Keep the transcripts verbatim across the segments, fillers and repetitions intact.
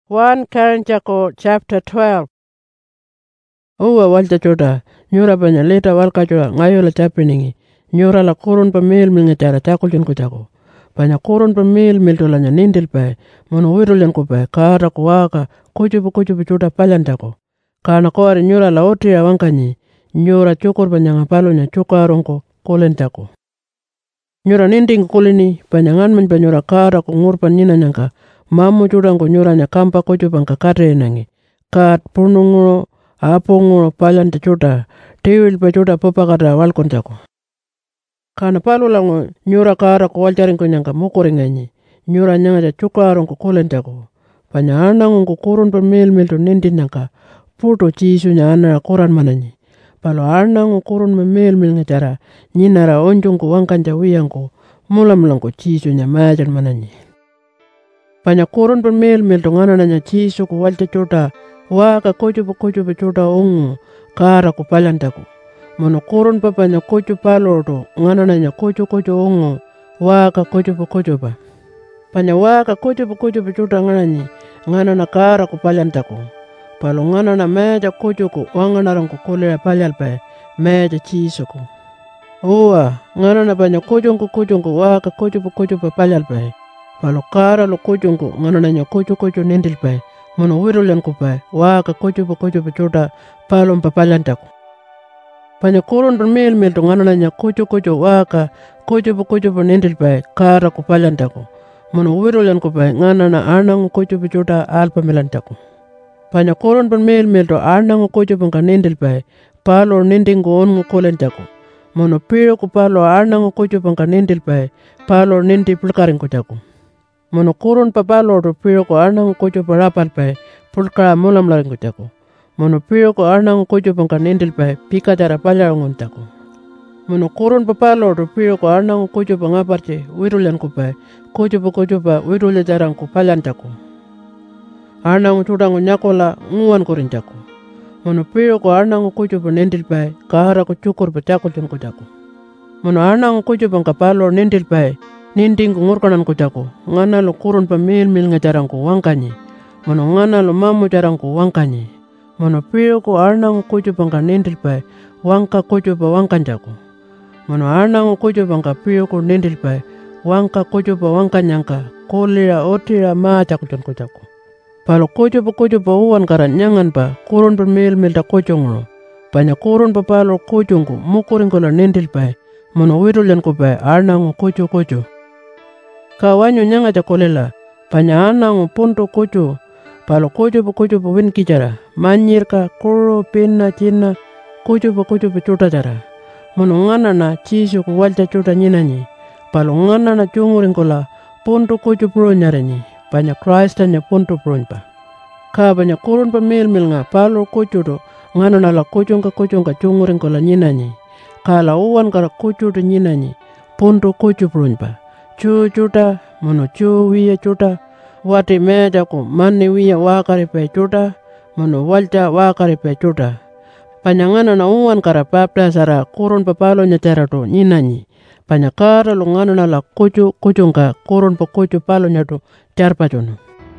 First Corinthians chapter twelve. Uwa walta chota, nyura banya leta walka chota ngayo la chapiningi. Nyura la kurun pa mil mil ngetara chakulun ko chako. Banya kurun pa mil mil to lanya nindil pa, mono wirulan ko pa, kara ko waka, kuchupu kuchupu chota palan chako. Kana kawari nyura la oti ya wankanyi, nyura chukur banya ngapalo nya chukarong ko kulen chako. Nyura ninding kulini, banya nganman pa nyura kara ko ngurpa nina nyangka, mamu chudang ko nyura nya kampa kuchupang kakate nangi. Kat punungo apongo palan te chuta, tiwil pa chuta popakata walkon chako. Kana palu lango nyura kara ko walcharing ko nyangka mukuringanyi, nyura nyanga cha chukarong ko kulen chako. Banya anang ko kurun pa mil mil to nindin nyangka, puto chisu nya anara koran mananyi. Palo anang kurun ma mil mil ngatara, nyinara onjong ko wangkanja wiyang ko, mulam lang ko chisu nya majan mananyi. Banya kurun pa mil mil to ngana nya chisu ko walcha chuta, waka kuchupu kuchupu chuta ungu, kara ko palantako. Mono kurun pa banya kuchu palo to, ngana nya kuchu kuchu ungu, waka kuchupu kuchupa. Banya waka kuchupu kuchupu chuta ngana nyi, ngana na kara ko palantako. Palo ngana na meja kuchu ko, wangana rang ko kulera palyalpa, meja chisu ko. Uwa, ngana na banya kuchungu kuchungu, waka kuchupu kuchupa palyalpa. Palo kara lo kuchungu, ngana na nya kuchu kuchu nindilpa, mono wirulan ko pa, waka kuchupu kuchupu chuta, palo mpapalantako. Banya kurun pa mil mil to ngana na nya kuchu kuchu waka, kuchupu kuchupu nindilpa, kara ko palantako. Mono wirulan ko pa, ngana na anang kuchupu chuta alpa milantako. Banya kurun pa mil mil to anang kuchupu ka nindilpa, palo nindingo ongo kulentako. Mono piro ko palo anang kuchupu ka nindilpa, palo nindi pulkaring ko chako. Mono kurun pa palo to piro ko anang kuchupu rapalpa, pulkara mulam laring ko chako. Mono piro ko anang kuchupu ka nindilpa, pika cara palarong chako. Mono kurun pa palo to piro ko anang kuchupu ngaparche, wirulan ko pa, kuchupu kuchupa wirule jarang ko palantako. Anang chudang nyakola nguan ko rin chako. Mono piro ko anang kuchupu nindilpa, kahara ko chukur pa chako chun ko chako. Mono anang kuchupu ka palo nindilpa, ninding ko ngurkanan ko chako, ngana lo kurun pa mil mil ngajarang ko wangkanyi, mono ngana lo mamu jarang ko wangkanyi, mono piro ko anang kuchupu ka nindilpa, wangka kuchupa wangkan chako, mono anang kuchupu ka piro ko nindilpa, wangka kuchupa wangkanyangka, kulira otira maa chako chun ko chako. Palo kuchupu kuchupa uwan karan nyangan pa, kurun pa mil mil ta kuchungro, banya kurun pa palo kuchungko, mukurin ko la nindilpa, mono wirulan ko pa, anang kuchu kuchu. Kawanyo nyanga cha kolela, banya anang punto kuchu, palo kuchupu kuchupu win kichara, manyirka, kuro, pinna, china, kuchupu kuchupu chuta chara. Mono ngana na chisu ku walcha chuta nyinanyi, palo ngana na chungurin ko la, punto kuchu pro nyaranyi, banya Krista nya punto proinpa. Ka banya kurun pa mil mil nga, palo kuchu to, ngana na la kuchungka kuchungka chungurin ko la nyinanyi, ka la uwan kara kuchu to nyinanyi, punto kuchu proinpa. Chu chuta, mono chu wiya chuta, wati meja ko mani wiya wakari pe chuta, mono walcha wakari pe chuta. Panyangana na uwan kara papla sara kurun pa palo nya cara to nyinanyi, panyakara lo ngana na la kuchu kuchungka kurun pa kuchu palo nya to charpa chono.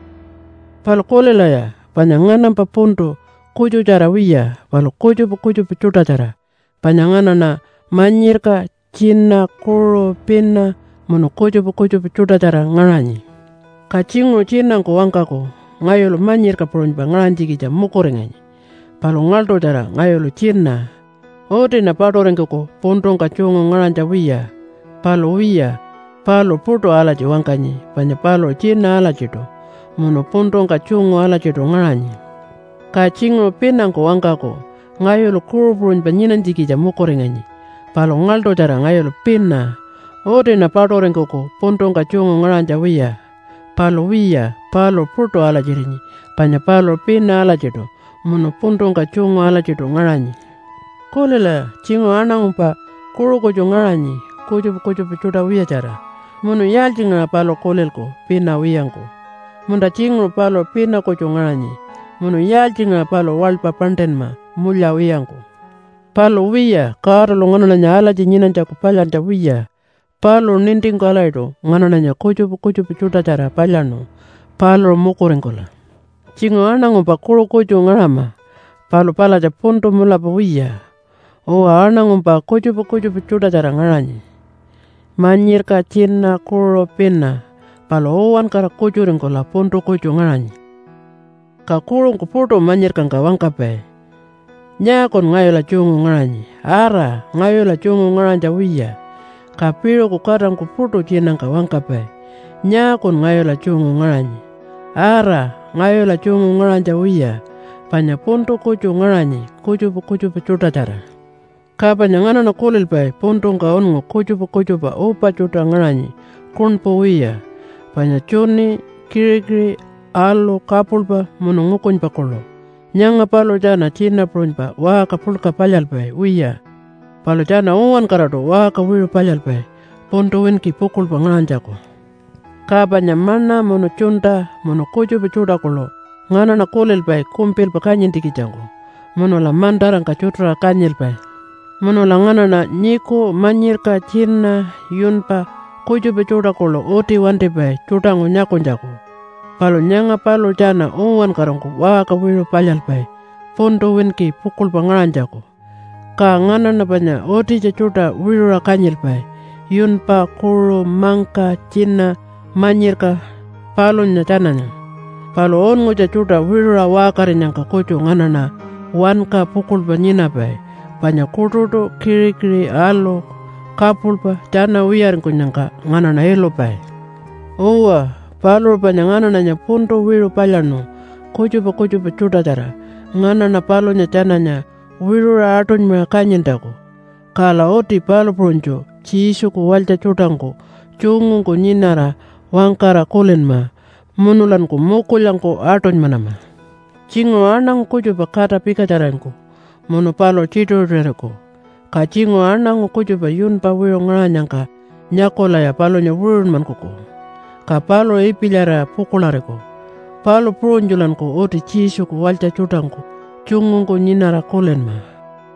Palo kolela ya, panyangana pa punto kuchu cara wiya, palo kuchu pa kuchu pa chuta cara, panyangana na manyirka, china, kuro, pinna, mono kuchupu kuchupu chuta cara ngaranyi. Kachingo china ko wangkako, ngayolo manyirka pronjba ngaranjiki cha mukorenganyi. Palo ngalto cara ngayolo china. Ote na pato rengko ko pontong kachungo ngaranja wiya. Palo wiya, palo puto alaji wangkanyi, panya palo china alaji to. Mono pontong kachungo alaji to ngaranyi. Kachingo pinang ko wangkako, ngayolo kuro pronjba nyinanjiki cha mukorenganyi. Palo ngalto cara ngayolo pinna. Ote na pato rengko ko pontong kachungo ngaranja wiya. Palo wiya, palo puto alajirinyi, panya palo pinna alajido, mono pontong kachungo alajido ngaranyi. Kolela, chingo anang pa, kuro kojo ngaranyi, kojo kojo chuta wiya cara. Mono yaljinga palo kolelko, pinna wiyangko. Munda chingo palo pinna kojo ngaranyi, mono yaljinga palo walpa pantenma, mulya wiyangko. Palo wiya, karo lo ngana nya alaji nyinanja ko palanta wiya. Palo ninding kalaido, ngana nya kuchupu kuchupu chuta cara palano, palo mukuring kola. Chingo anango pa kuro kojo ngarama. Palo pala ja punto mula pa wiya. O anango pa kojo pa kojo pa chuda jara ngarani. Manyir ka chinna kuro pina. Palo owan kara kojo ringo la punto kojo ngarani. Ka kuro ko puto manyir kang kawang kape. Nya kon ngayo la chungu ngarani. Ara ngayo la chungu ngaranja wiya. Ka piro ko kadang ko puto chinang kawang kape. Nya kon ngayo la chungu ngarani. Ara ngayo la chungu ngaranja wiya. Panya punto kojo ngarani. Kojo pa kojo pa chuta jara. Ka panya ngana na kulil pa punto ka ongo kojo pa kojo pa opa chuta ngarani. Kun po wiya. Panya chuni kiri-kiri alo kapulpa mono ngukun pa kolo. Nyanga palo jana china prunpa waa kapulka palyal pa wiya. Palo jana uwan karado waa ka wiru palyal pa. Punto win ki pukul pa nganjako. Ka panya mana mono chunta mono kojo pa chuta kolo. Ngana na kulil pa kumpil pa kanyin tikijango. Mono la mandarang ka chutra kanyil pa. Mono la ngana na nyiko manyir ka china yunpa kojo pa chuta kolo oti wante pa chuta ngunyako njako. Palo nyanga palo jana uwan karangku waa ka wiru palyal pa. Punto win ki pukul pa nganjako. Ka ngana na panya oti ja chuta wiru ra kanyil pa. Yunpa kuro mangka china manyir ka palo nya chananya. Palo on ngoja chuta wiru ra waa kare nyangka kojo ngana na wanka pukul pa nyina pa. Panya kututo kiri-kiri alo kapul pa chana wiyar ko nyangka ngana na elo pa. Owa palo panya ngana na nya punto wiru palyano. Kojo pa kojo pa chuta jara. Ngana na palo nya chananya wiru ra aton mga kanyintako. Kala oti palo pronjo chiisu ko walja chutangko. Chungu ko nyinara wangkara kulen ma. Munulan ko mukulang ko aton manama. Chingo anang kojo pa kata pika jaranko. Mono palo chito rereko. Ka chingo anang kojo pa yun pa wiru ngaranyangka. Nyakola ya palo nya wurun man koko. Ka palo ipilara pukulareko. Palo pronjulan ko oti chiisu ko walja chutangko. Chungu ko nyinara kulen ma.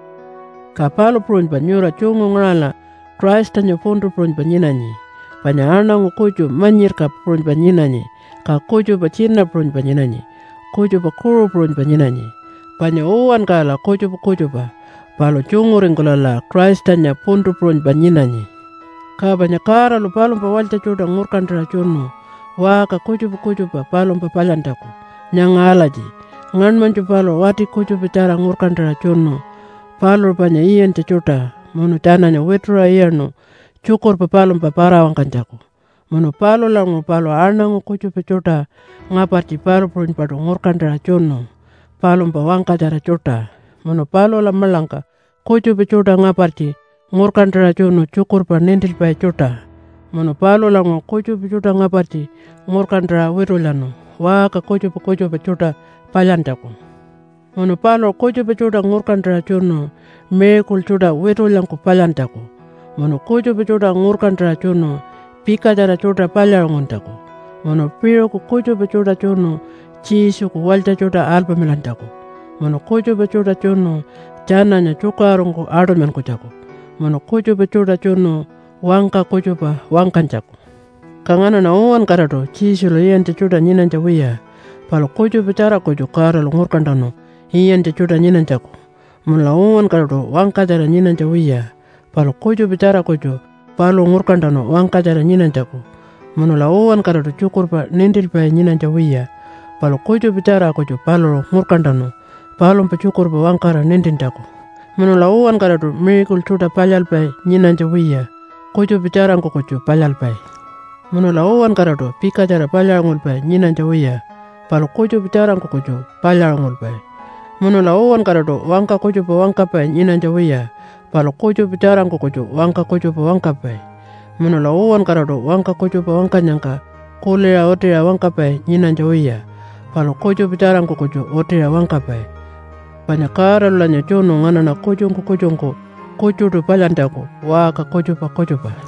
Ka palo pronj pa nyura chungu ngarala. Christa nya punto pronj pa nyinanyi. Panya anang kojo manyir ka pronj pa nyinanyi. Ka kojo pa china pronj pa nyinanyi. Kojo pa kuro pronj pa nyinanyi. Panya uwan kala kojo pa kojo pa. Palo chungu ringkolala Christa nya punto pronj pa nyinanyi. Ka panya kara lo palom pa walja chuta ngurkan tera chunu. Waa ka kojo pa kojo pa palom pa palyantako. Nyanga alaji. Ngan manju palo wati kojo pa cara ngurkan tera chunu. Palo panya iyan te chuta. Mono chananya wetura iyano. Cukur pa palom pa parawang kanjako. Mono palo lango palo anango kojo pa chuta. Ngaparti palo pronj pa ngurkan tera chunu. Palom pa wangka cara chuta. Mono palo la malangka. Kojo pa chuta ngaparti. Ngurkan tera chunu cukur pa nentil pa chuta. Mono palo lango kojo pa chuta ngaparti. Ngurkan tera wirulano. Waa ka kojo pa kojo pa chuta palyantako. Mono palo kojo pa chuta ngurkan tera chunu. Mekul chuta wirulanko palyantako. Mono kojo pa chuta ngurkan tera chunu. Pika jara chuta palyangontako. Mono piro ko kojo pa chuta chunu. Chiisu ko walja chuta alpa milantako. Mono kojo pa chuta chunu. Chananya chukarongko adomen ko jako. Mono kojo pa chuta chunu. Wangka kojo pa wangkanjako. Kangana na uwan karado. Chiisu lo iyan te chuta nyinanja wiya. Palo kojo pa cara kojo kara lo ngurkan tano. Iyan te chuta nyinanjako. Mono uwan karado wangka jara nyinanja wiya. Palo kojo pa cara kojo. Palo ngurkan tano wangka jara nyinanjako. Mono la uwan karado cukur pa nentil pa nyinanja wiya. Palo kojo pa cara kojo palo ngurkan tano. Palo pa cukur pa wangkara nentinjako. Mono la uwan karado miracle chuta palyal pa nyinanja wiya. Kojo pa cara ko kojo palyal pa. Mono la uwan karado pika jara palyangul pa nyinanja wiya. Palo kojo pa cara ko kojo palyangul pa. Mono la uwan karado wangka kojo pa wangka pa nyinanja wiya. Palo kojo pa cara ko kojo wangka kojo pa wangka pa. Mono la uwan karado wangka kojo pa wangka nyangka. Kulera otera wangka pa nyinanja wiya. Palo kojo pa cara ko kojo otera wangka pa. Panya kara lanya chono ngana na kojongko kojongko. Kojo tu palyantako. Waa ka kojo pa kojo pa.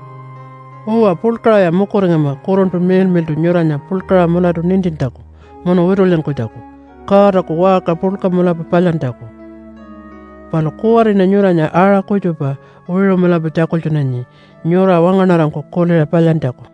Owa pulkara ya mukurengama koron pa mel mel tu nyoranya pulkara mula tu nintintako. Mono wirulen ko jako. Kara ko waa ka pulka mula pa palyantako. Palo kuwari na nyoranya ara kojo pa wiru mula pa jako chunanyi. Nyora wanganarang ko kolera palyantako.